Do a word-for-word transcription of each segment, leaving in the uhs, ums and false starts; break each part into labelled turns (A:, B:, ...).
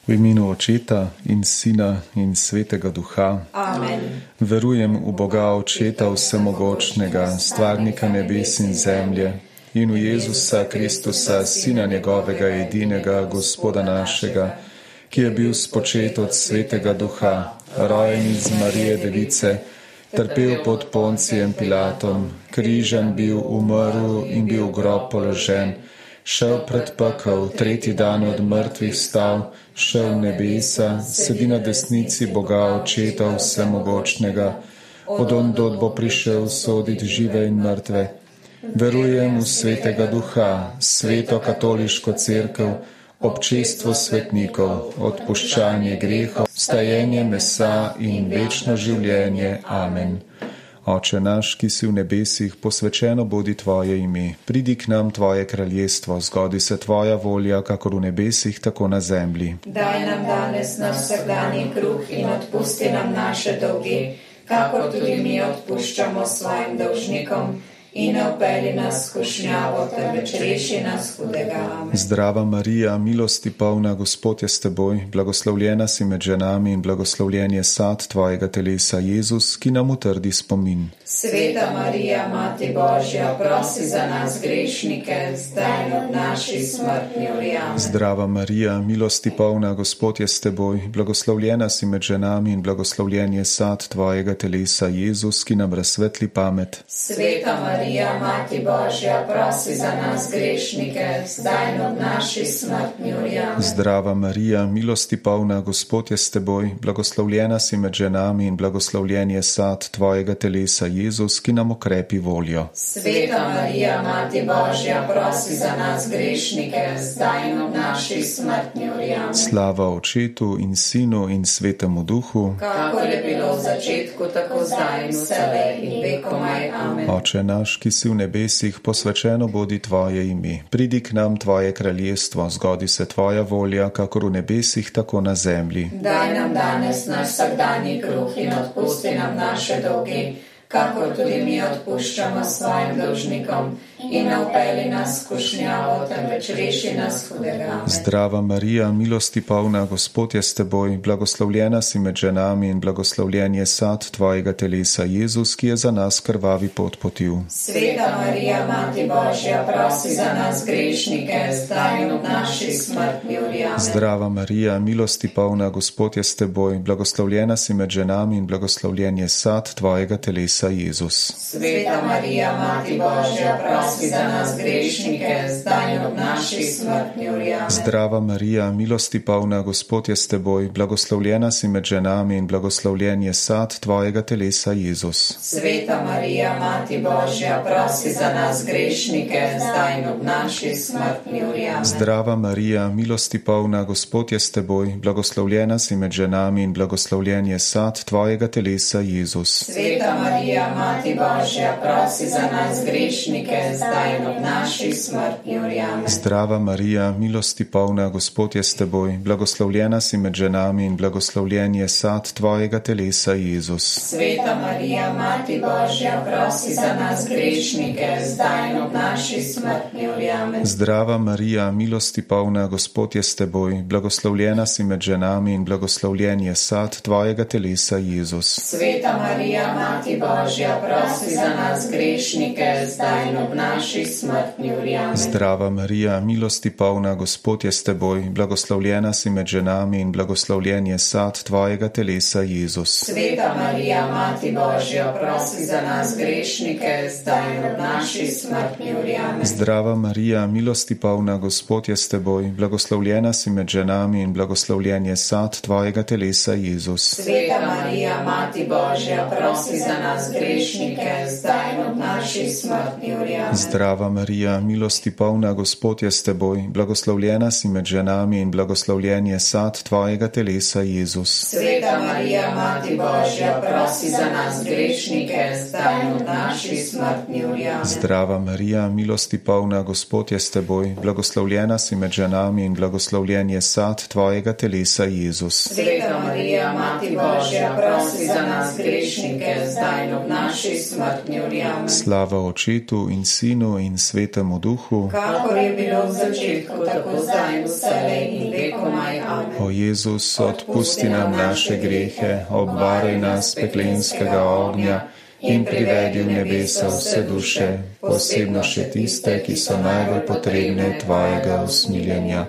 A: V imenu Očeta in Sina in Svetega Duha.
B: Amen.
A: Verujem v Boga Očeta Vsemogočnega, stvarnika nebes in zemlje, in v Jezusa Kristusa, Sina njegovega edinega, Gospoda našega, ki je bil spočet od Svetega Duha, rojen iz Marije Device, trpel pod Poncijem Pilatom, križan bil, umrl in bil v grob položen, šel pred pekel, tretji dan od mrtvih vstal, šel v nebesa, sedi na desnici Boga Očeta Vsemogočnega, od ondod bo prišel soditi žive in mrtve. Verujem v Svetega Duha, sveto katoliško cerkev, občestvo svetnikov, odpuščanje grehov, vstajenje mesa in večno življenje. Amen. Oče naš, ki si v nebesih, posvečeno bodi tvoje ime. Pridi k nam tvoje kraljestvo, zgodi se tvoja volja, kakor v nebesih, tako na zemlji.
B: Daj nam danes naš vsakdanji kruh in odpusti nam naše dolge, kakor tudi mi odpuščamo svojim dolžnikom. In ne vpelji nas v skušnjavo, temveč reši nas hudega. Amen.
A: Zdrava Marija, milosti polna, Gospod je s teboj, blagoslovljena si med ženami in blagoslovljen je sad tvojega telesa, Jezus, ki nam utrdi spomin.
B: Sveta Marija, Mati Božja, prosi za nas grešnike, zdaj in ob naši smrtni uri. Amen.
A: Zdrava Marija, milosti polna, Gospod je s teboj, blagoslovljena si med ženami in blagoslovljen je sad tvojega telesa, Jezus, ki nam razsvetli pamet.
B: Sveta Marija, Marija, Mati Božja, prosi za nas grešnike, zdaj in ob naši smrtni uri. Amen.
A: Zdrava Marija, milosti polna, Gospod je s teboj, blagoslovljena si med ženami in blagoslovljen je sad tvojega telesa, Jezus, ki nam okrepi voljo.
B: Sveta Marija, Mati Božja, prosi za nas grešnike, zdaj in ob naši smrtni uri. Amen.
A: Slava Očetu in Sinu in Svetemu Duhu,
B: kakor je bilo v začetku, tako zdaj in vselej in vekomaj. Amen.
A: Oče naš, ki si v nebesih, posvečeno bodi tvoje ime. Pridi k nam tvoje kraljestvo, zgodi se tvoja volja, kakor v nebesih, tako na zemlji.
B: Daj nam danes naš vsakdanji kruh in odpusti nam naše dolge, kakor tudi mi odpuščamo svojim dolžnikom. In ne vpelji nas v skušnjavo, temveč reši nas hudega.
A: Zdrava Marija, milosti polna, Gospod je s teboj, blagoslovljena si med ženami in blagoslovljen je sad tvojega telesa, Jezus, ki je za nas krvavi pot potil.
B: Sveta Marija, Mati Božja, prosi za nas grešnike, zdaj in ob naši smrtni uri. Amen.
A: Zdrava Marija, milosti polna, Gospod je s teboj, blagoslovljena si med ženami in blagoslovljen je sad tvojega telesa, Jezus.
B: Sveta Marija, Mati Božja, prosi za nas grešnike, zdaj in ob naši smrtni uri. Amen.
A: Zdrava Marija, milosti polna, Gospod je s teboj, blagoslovljena si med ženami in blagoslovljen je sad tvojega telesa, Jezus.
B: Sveta Marija, Mati Božja, prosi za nas grešnike, zdaj in ob naši smrtni uri. Amen.
A: Zdrava Marija, milosti polna, Gospod je s teboj, blagoslovljena si med ženami in blagoslovljen je sad tvojega telesa, Jezus.
B: Sveta Marija, Mati Božja, prosi za nas grešnike, zdaj in ob naši smrtni uri. Amen.
A: Zdrava Marija, milosti polna, Gospod je s teboj, blagoslovljena si med ženami in blagoslovljen je sad tvojega telesa, Jezus.
B: Sveta Marija, Mati Božja, prosi za nas grešnike, zdaj in ob naši smrtni uri. Amen.
A: Zdrava Marija, milosti polna, Gospod je s teboj, blagoslovljena si med ženami in blagoslovljen je sad tvojega telesa, Jezus.
B: Sveta Marija, Mati Božja, prosi za nas grešnike, zdaj in ob naši smrtni uri. Amen.
A: Zdrava Marija, milosti polna, Gospod je s teboj, blagoslovljena si med ženami in blagoslovljen je sad tvojega telesa, Jezus.
B: Sveta Marija, Mati Božja, prosi za nas grešnike, zdaj in ob naši smrtni uri. Amen.
A: Zdrava Marija, milosti polna, Gospod je s teboj, blagoslovljena si med ženami in blagoslovljen je sad tvojega telesa, Jezus.
B: Sveta Marija, Mati Božja, prosi za nas grešnike, zdaj in ob naši smrtni uri. Amen.
A: Zdrava Marija, milosti polna, Gospod je s teboj, blagoslovljena si med ženami in blagoslovljen je sad tvojega telesa, Jezus.
B: Sveta Marija, Mati Božja, prosi za nas grešnike, zdaj in ob naši smrtni uri. Amen.
A: Zdrava Marija, milosti polna, Gospod je s teboj, blagoslovljena si med ženami in blagoslovljen je sad tvojega telesa, Jezus.
B: Sveta Marija, Mati Božja, prosi za nas grešnike, zdaj in ob naši smrtni uri. Amen.
A: Slava Očetu in Sinu Sinu in Svetemu Duhu,
B: kakor je bilo v začetku, tako zdaj in vselej in vekomaj. Amen.
A: O Jezus, odpusti nam naše grehe, obvaruj nas peklenskega ognja in privedi v nebesa vse duše, posebno še tiste, ki so najbolj potrebne tvojega usmiljenja.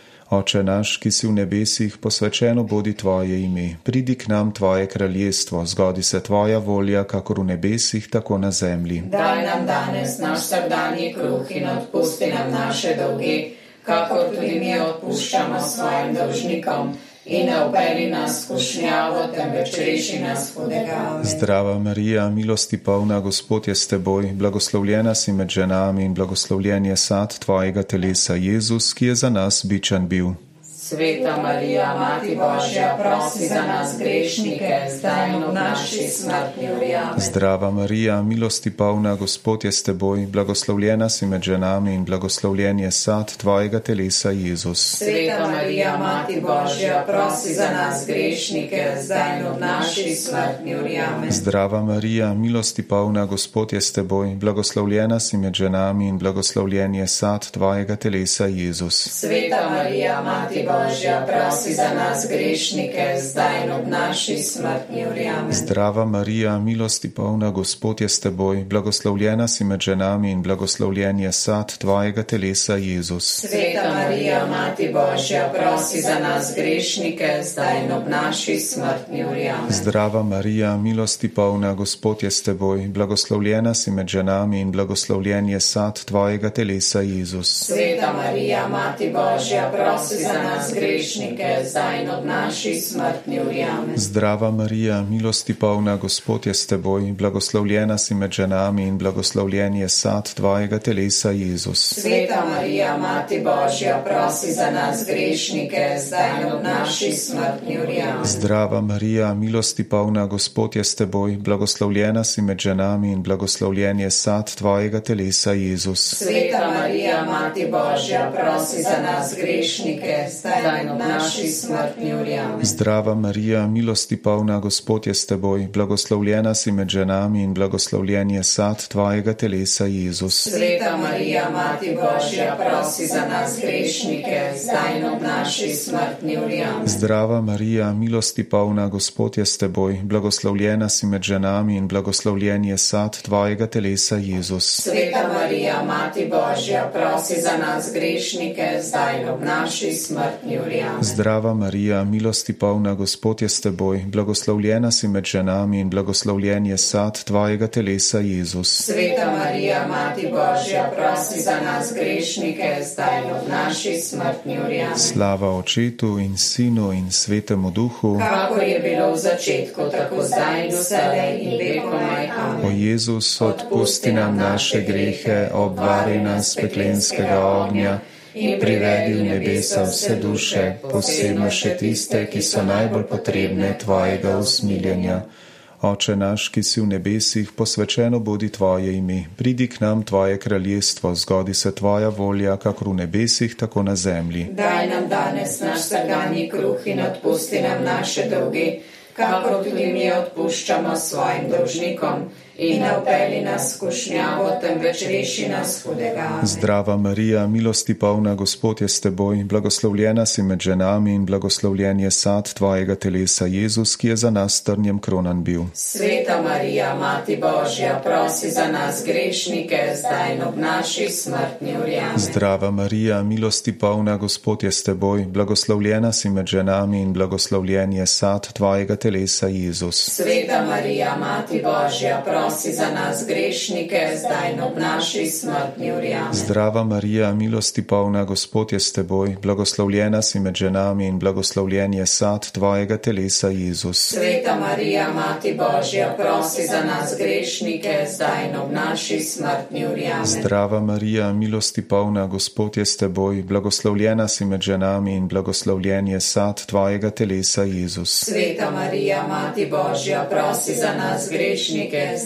A: Oče naš, ki si v nebesih, posvečeno bodi tvoje ime, pridi k nam tvoje kraljestvo, zgodi se tvoja volja, kakor v nebesih, tako na zemlji.
B: Daj nam danes naš vsakdanji kruh in odpusti nam naše dolge, kakor tudi mi odpuščamo svojim dolžnikom. In ne upeli nas v skušnjavo, temveč reši nas hudega.
A: Zdrava Marija, milosti polna, Gospod je s teboj, blagoslovljena si med ženami in blagoslovljen je sad tvojega telesa, Jezus, ki je za nas bičan bil.
B: Sveta Marija, Mati Božja, prosi za nas grešnike, zdaj in v naši smrtni uri. Amen.
A: Zdrava Marija, milosti polna, Gospod je s teboj, blagoslovljena si med ženami in blagoslovljen je sad tvojega telesa, Jezus.
B: Sveta Marija, Mati Božja, prosi za nas grešnike, zdaj in v naši smrtni uri. Amen.
A: Zdrava Marija, milosti polna, Gospod je s teboj, blagoslovljena si med ženami in blagoslovljen je sad tvojega telesa, Jezus.
B: Sveta Marija, Mati Božja, Božja, prosi za nas grešnike, zdaj in ob naši smrtni uri. Amen.
A: Zdrava Marija, milosti polna, Gospod je s teboj, blagoslovljena si med ženami in blagoslovljen je sad tvojega telesa, Jezus.
B: Sveta Marija, Mati Božja, prosi za nas grešnike, zdaj in ob naši smrtni uri. Amen.
A: Zdrava Marija, milosti polna, Gospod je s teboj, blagoslovljena si med ženami in blagoslovljen je sad tvojega telesa, Jezus.
B: Sveta Marija, Mati Božja, prosi za nas grešnike, zdaj in ob naši smrtni uri. Amen.
A: Zdrava Marija, milosti polna, Gospod je s teboj, blagoslovljena si med ženami in blagoslovljen je sad tvojega telesa, Jezus.
B: Sveta Marija, Mati Božja, prosi za nas grešnike, zdaj in ob naši smrtni uri. Amen.
A: Zdrava Marija, milosti polna, Gospod je s teboj, blagoslovljena si med ženami in blagoslovljen je sad tvojega telesa, Jezus.
B: Sveta Marija, Mati Božja, prosi za nas grešnike, zdaj in ob naši smrtni uri. Amen.
A: Zdrava Marija, milosti polna, Gospod je s teboj, blagoslovljena si med ženami in blagoslovljen je sad tvojega telesa, Jezus.
B: Sveta Marija, Mati Božja, prosi za nas grešnike, zdaj in ob naši smrtni uri. Amen.
A: Zdrava Marija, milosti polna, Gospod je s teboj, blagoslovljena si med ženami in blagoslovljen je sad tvojega telesa, Jezus.
B: Sveta Marija, Mati Božja, prosi za nas grešnike, zdaj in ob naši smrtni uri. Amen.
A: Zdrava Marija, milosti polna, Gospod je s teboj, blagoslovljena si med ženami in blagoslovljen je sad tvojega telesa, Jezus.
B: Sveta Marija, Mati Božja, prosi za nas grešnike, zdaj in ob naši smrtni uri. Amen.
A: Slava Očetu in Sinu in Svetemu Duhu,
B: kakor je bilo v začetku, tako zdaj in vselej in vekomaj. Amen.
A: O Jezus, odpusti nam naše grehe, obvaruj nas peklenskega ognja in privedi v nebesa vse duše, posebno še tiste, ki so najbolj potrebne tvojega usmiljenja. Oče naš, ki si v nebesih, posvečeno bodi tvoje ime, pridi k nam tvoje kraljestvo, zgodi se tvoja volja, kakor v nebesih, tako na zemlji.
B: Daj nam danes naš vsakdanji kruh in odpusti nam naše dolge, kakor tudi mi odpuščamo svojim dolžnikom. In ne upeli nas v skušnjavo, temveč reši nas hudega.
A: Zdrava Marija, milosti polna, Gospod je s teboj, blagoslovljena si med ženami in blagoslovljen je sad tvojega telesa, Jezus, ki je za nas trnjem kronan bil.
B: Sveta Marija, Mati Božja, prosi za nas grešnike, zdaj in ob naši smrtni uri. Amen.
A: Zdrava Marija, milosti polna, Gospod je s teboj, blagoslovljena si med ženami in blagoslovljen je sad tvojega telesa, Jezus.
B: Sveta Marija, Mati Božja, prosi prosi za nas grešnike, zdaj in ob naši smrtni uri. Amen.
A: Zdrava Marija, milosti polna, Gospod je s teboj, blagoslovljena si med ženami in blagoslovljen je sad tvojega telesa, Jezus.
B: Sveta Marija, Mati Božja, prosi za nas grešnike, zdaj in ob naši smrtni uri. Amen.
A: Zdrava Marija, milosti polna, Gospod je s teboj, blagoslovljena si med ženami in blagoslovljen je sad tvojega telesa, Jezus.
B: Sveta Marija, Mati Božja, prosi za nas grešnike, zdaj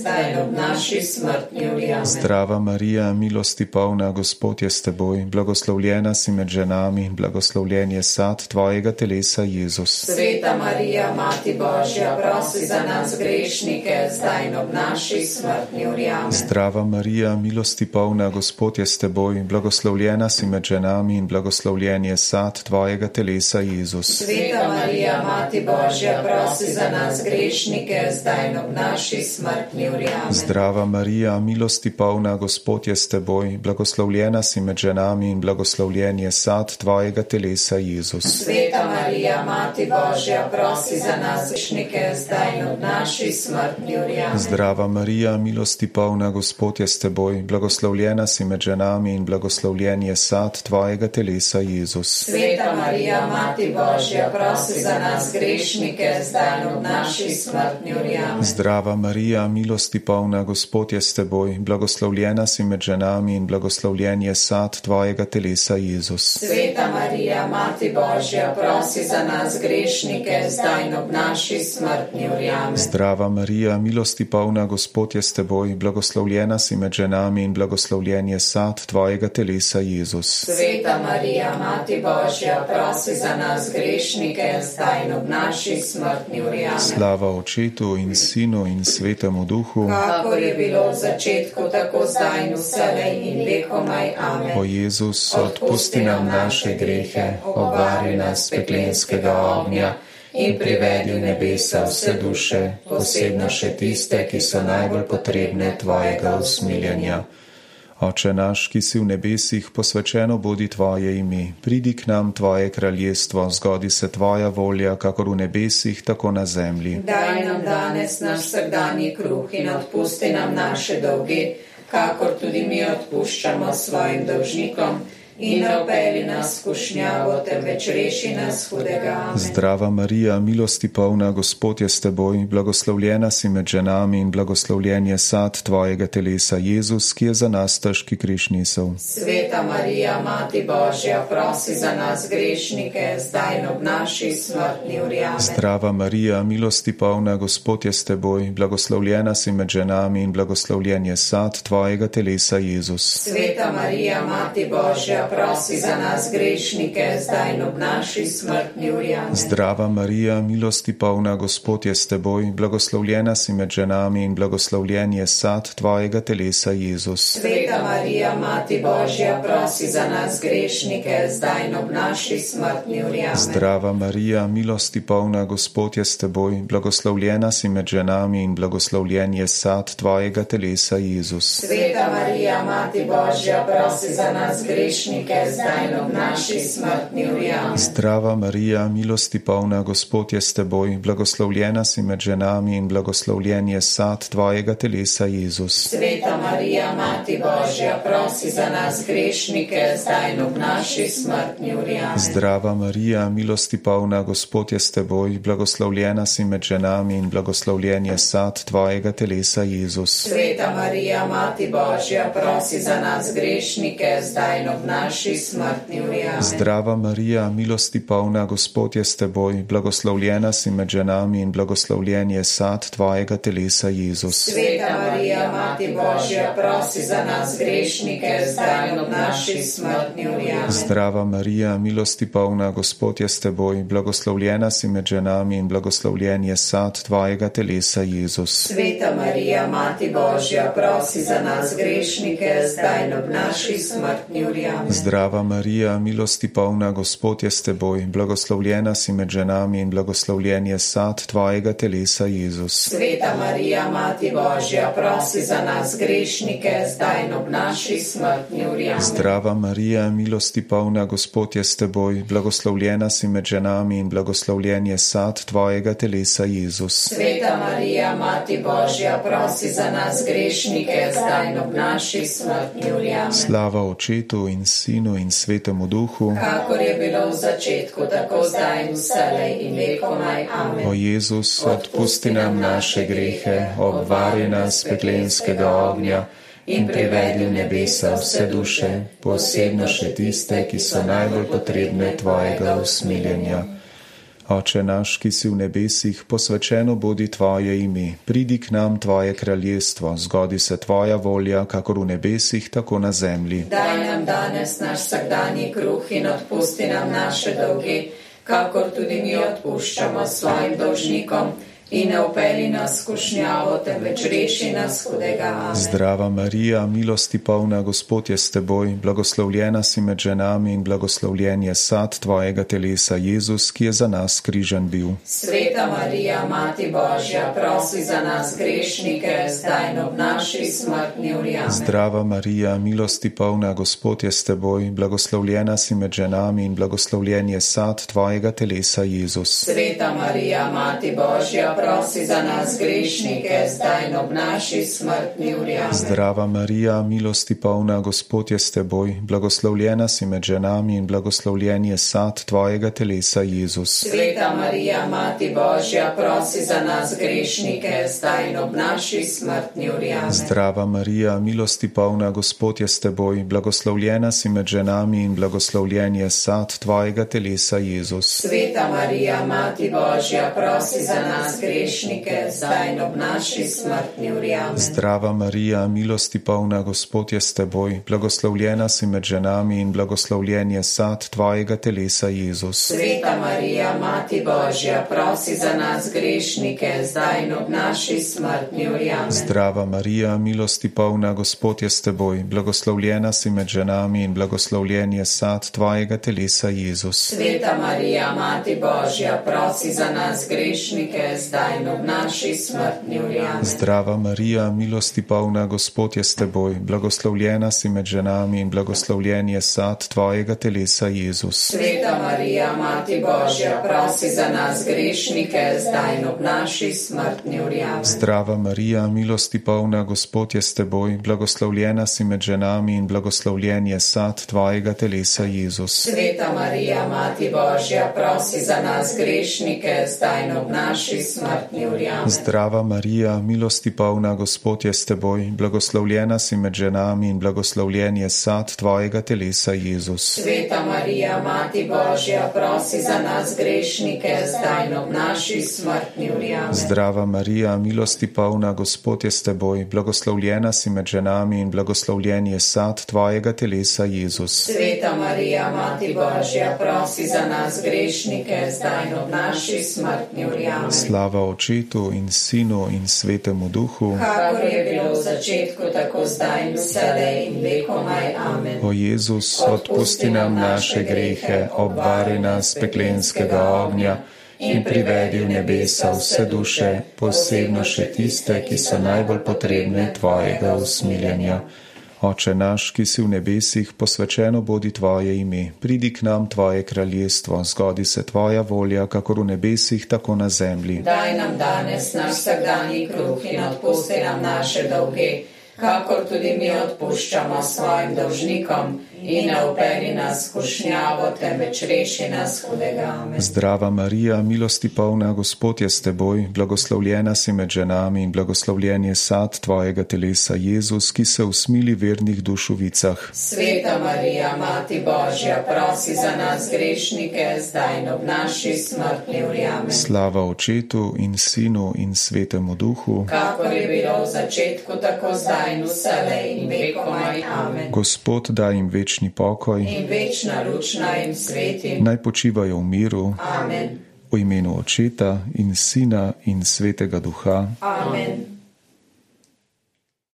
B: zdaj in ob naši smrtni uri. Amen.
A: Zdrava Marija, milosti polna, Gospod je s teboj, blagoslovljena si med ženami in blagoslovljen je sad tvojega telesa, Jezus.
B: Sveta Marija, Mati Božja, prosi za nas grešnike, zdaj in ob naši smrtni uri. Amen.
A: Zdrava Marija, milosti polna, Gospod je s teboj, blagoslovljena si med ženami in blagoslovljen je sad tvojega telesa, Jezus.
B: Sveta Marija, Mati Božja, prosi za nas grešnike, zdaj in ob naši smrtni uri. Amen.
A: Zdrava Marija, milosti polna, Gospod je s teboj, blagoslovljena si med ženami in blagoslovljen je sad tvojega telesa, Jezus.
B: Sveta Marija, Mati Božja, prosi za nas grešnike, zdaj in ob naši smrtni uri. Amen.
A: Zdrava Marija, milosti polna, Gospod je s teboj, blagoslovljena si med ženami in blagoslovljen je sad tvojega telesa, Jezus.
B: Sveta Marija, Mati Božja, prosi za nas grešnike, zdaj in ob naši smrtni uri. Amen.
A: Zdrava Marija, milosti polna, Gospod je s teboj, blagoslovljena si med ženami in blagoslovljen je sad tvojega telesa, Jezus.
B: Sveta Marija, Mati Božja, prosi za nas grešnike, zdaj in ob naši smrtni uri. Amen.
A: Zdrava Marija, milosti polna, Gospod je s teboj, blagoslovljena si med ženami in blagoslovljen je sad tvojega telesa, Jezus.
B: Sveta Marija, Mati Božja, prosi za nas grešnike, zdaj in ob naši smrtni uri. Amen.
A: Slava Očetu in Sinu in Svetemu Duhu,
B: kakor je bilo v začetku, tako zdaj in vselej in vekomaj. Amen.
A: O Jezus, odpusti nam naše grehe, obvari nas peklenskega ognja in privedi v nebesa vse duše, posebno še tiste, ki so najbolj potrebne tvojega usmiljenja. Oče naš, ki si v nebesih, posvečeno bodi tvoje ime, pridi k nam tvoje kraljestvo, zgodi se tvoja volja, kakor v nebesih, tako na zemlji.
B: Daj nam danes naš vsakdanji kruh in odpusti nam naše dolge, kakor tudi mi odpuščamo svojim dolžnikom. In ne vpelji nas v skušnjavo, temveč reši nas hudega. Amen.
A: Zdrava Marija, milosti polna, Gospod je s teboj, blagoslovljena si med ženami in blagoslovljen je sad tvojega telesa, Jezus, ki je za nas težki križ nesel.
B: Sveta Marija, Mati Božja, prosi za nas grešnike, zdaj in ob naši smrtni uri. Amen.
A: Zdrava Marija, milosti polna, Gospod je s teboj, blagoslovljena si med ženami in blagoslovljen je sad tvojega telesa, Jezus.
B: Sveta Marija, Mati Božja, prosi za nas grešnike, zdaj in ob naši smrtni uri. Amen.
A: Zdrava Marija, milosti polna, Gospod je s teboj, blagoslovljena si med ženami in blagoslovljen je sad tvojega telesa, Jezus.
B: Sveta Marija, Mati Božja, prosi za nas grešnike, zdaj in ob naši smrtni uri. Amen.
A: Zdrava Marija, milosti polna, Gospod je s teboj, blagoslovljena si med ženami in blagoslovljen je sad tvojega telesa, Jezus.
B: Sveta Marija, Mati Božja, prosi za nas grešnike, zdaj in ob naši smrtni uri. Amen.
A: Zdrava Marija, milosti polna, Gospod je s teboj, blagoslovljena si med ženami in blagoslovljen je sad tvojega telesa, Jezus.
B: Sveta Marija, Mati Božja, prosi za nas grešnike, zdaj in ob naši smrtni uri. Amen.
A: Zdrava Marija, milosti polna, Gospod je s teboj, blagoslovljena si med ženami in blagoslovljen je sad tvojega telesa, Jezus.
B: Sveta Marija, Mati Božja, prosi za nas grešnike, zdaj in ob naši smrtni uri. Amen.
A: Zdrava Marija, milosti polna, Gospod je s teboj, blagoslovljena si med ženami in blagoslovljen je sad tvojega telesa, Jezus.
B: Sveta Marija, Mati Božja, prosi za nas grešnike, zdaj in ob naši smrtni uri. Amen.
A: Zdrava Marija, milosti polna, Gospod je s teboj, blagoslovljena si med ženami in blagoslovljen je sad tvojega telesa, Jezus.
B: Sveta Marija, Mati Božja, prosi za nas grešnike, zdaj in ob naši smrtni uri. Amen.
A: Zdrava Marija, milosti polna, Gospod je s teboj, blagoslovljena si med ženami in blagoslovljen je sad tvojega telesa, Jezus.
B: Sveta Marija, Mati Božja, prosi za nas grešnike, zdaj in ob naši smrtni uri. Amen.
A: Zdrava Marija, milosti polna, Gospod je s teboj, blagoslovljena si med ženami in blagoslovljen je sad tvojega telesa, Jezus.
B: Sveta Marija, Mati Božja, prosi za nas grešnike, zdaj in ob naši smrtni uri. Amen.
A: Slava Očetu in Sinu in Svetemu Duhu,
B: kakor je bilo v začetku, tako zdaj in vselej in vekomaj. Amen.
A: O Jezus, odpusti nam naše grehe, obvari nas peklenskega ognja in privedi v nebesa vse duše, posebno še tiste, ki so najbolj potrebne tvojega usmiljenja. Oče naš, ki si v nebesih, posvečeno bodi tvoje ime, pridi k nam tvoje kraljestvo, zgodi se tvoja volja, kakor v nebesih, tako na zemlji.
B: Daj nam danes naš vsakdanji kruh in odpusti nam naše dolge, kakor tudi mi odpuščamo svojim dolžnikom. In ne upeli nas skušnjavo, temveč reši nas hudega. Amen.
A: Zdrava Marija, milosti polna, Gospod je s teboj, blagoslovljena si med ženami in blagoslovljen je sad tvojega telesa, Jezus, ki je za nas križan bil.
B: Sveta Marija, Mati Božja, prosi za nas grešnike, zdaj in ob naši smrtni uri. Amen.
A: Zdrava Marija, milosti polna, Gospod je s teboj, blagoslovljena si med ženami in blagoslovljen je sad tvojega telesa, Jezus.
B: Sveta Marija, Mati Božja, prosi za nas grešnike, zdaj in ob naši smrtni uri. Amen.
A: Zdrava Marija, milosti polna, Gospod je s teboj, blagoslovljena si med ženami in blagoslovljen je sad tvojega telesa, Jezus.
B: Sveta Marija, Mati Božja, prosi za nas grešnike, zdaj in ob naši smrtni uri. Amen.
A: Zdrava Marija, milosti polna, Gospod je s teboj, blagoslovljena si med ženami in blagoslovljen je sad tvojega telesa, Jezus.
B: Sveta Marija, Mati Božja, prosi za nas grešnike, zdaj in ob naši smrtni uri. Amen.
A: Zdrava Marija, milosti polna, Gospod je s teboj, blagoslovljena si med ženami in blagoslovljen je sad tvojega telesa, Jezus.
B: Sveta Marija, Mati Božja, prosi za nas grešnike, zdaj in ob naši smrtni uri. Amen.
A: Zdrava Marija, milosti polna, Gospod je s teboj, blagoslovljena si med ženami in blagoslovljen je sad tvojega telesa, Jezus.
B: Sveta Marija, Mati Božja, prosi za nas grešnike, zdaj in ob naši smrtni uri. Amen.
A: Zdrava Marija, milosti polna, Gospod je s teboj, blagoslovljena si med ženami in blagoslovljen je sad tvojega telesa, Jezus.
B: Sveta Marija, Mati Božja, prosi za nas grešnike, zdaj in ob naši smrtni uri. Amen.
A: Zdrava Marija, milosti polna, Gospod je s teboj, blagoslovljena si med ženami in blagoslovljen je sad tvojega telesa, Jezus.
B: Sveta Marija, Mati Božja, prosi za nas grešnike, zdaj in ob naši smrtni uri. Amen.
A: Zdrava Marija, milosti polna, Gospod je s teboj, blagoslovljena si med ženami in blagoslovljen je sad tvojega telesa, Jezus.
B: Sveta Marija, Mati Božja, prosi za nas grešnike, zdaj in ob naši smrtni uri. Amen.
A: Zdrava Marija, milosti polna, Gospod je s teboj, blagoslovljena si med ženami in blagoslovljen je sad tvojega telesa, Jezus.
B: Sveta Marija, Mati Božja, prosi za nas grešnike, zdaj in ob naši smrtni uri. Amen.
A: Slava Očetu in Sinu in Svetemu Duhu,
B: kakor je bilo v začetku, tako zdaj in vselej in vekomaj. Amen.
A: O Jezus, odpusti nam naše grehe, obvari nas peklenskega ognja in privedi v nebesa vse duše, posebno še tiste, ki so najbolj potrebne tvojega usmiljenja. Oče naš, ki si v nebesih, posvečeno bodi tvoje ime, pridi k nam tvoje kraljestvo, zgodi se tvoja volja, kakor v nebesih, tako na zemlji.
B: Daj nam danes naš vsakdanji kruh in odpusti nam naše dolge, kakor tudi mi odpuščamo svojim dolžnikom. In ne upeli nas skušnjavo, temveč reši nas hudega. Amen.
A: Zdrava Marija, milosti polna, Gospod je s teboj, blagoslovljena si med ženami in blagoslovljen je sad tvojega telesa, Jezus, ki se usmili vernih duš v vicah.
B: Sveta Marija, Mati Božja, prosi za nas grešnike, zdaj in ob naši smrtni uri. Amen.
A: Slava Očetu in Sinu in Svetemu Duhu,
B: kakor je bilo v začetku, tako zdaj in vselej in vekomaj. Amen.
A: Gospod, daj jim večni pokoj
B: in večna luč naj jim sveti.
A: Naj počivajo v miru.
B: Amen.
A: V imenu Očeta in Sina in Svetega Duha.
B: Amen.